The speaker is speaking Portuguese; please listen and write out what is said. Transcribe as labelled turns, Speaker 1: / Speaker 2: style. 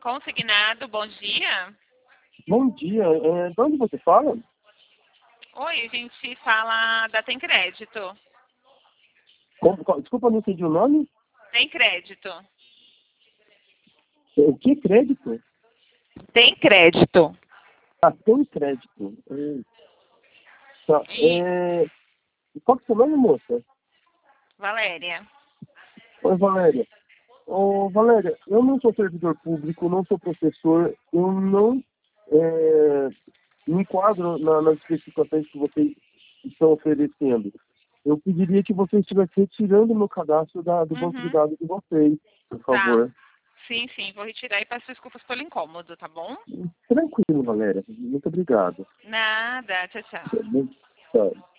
Speaker 1: Consignado, bom dia.
Speaker 2: Bom dia, de onde você fala?
Speaker 1: Oi, a gente fala da Tem Crédito.
Speaker 2: Desculpa, não entendi o nome.
Speaker 1: Tem crédito.
Speaker 2: O que crédito?
Speaker 1: Tem crédito.
Speaker 2: Ah, tem crédito. Tá.
Speaker 1: E
Speaker 2: Qual que é o seu nome, moça?
Speaker 1: Valéria.
Speaker 2: Oi, Valéria. Ô, Valéria, eu não sou servidor público, não sou professor, eu não me enquadro nas especificações que vocês estão oferecendo. Eu pediria que você estivesse retirando o meu cadastro do banco de
Speaker 1: Uhum.
Speaker 2: dados de vocês, por
Speaker 1: Tá.
Speaker 2: favor.
Speaker 1: Sim, vou retirar e peço desculpas pelo incômodo, tá bom?
Speaker 2: Tranquilo, Valéria. Muito obrigado.
Speaker 1: Nada, tchau, tchau.
Speaker 2: Tchau.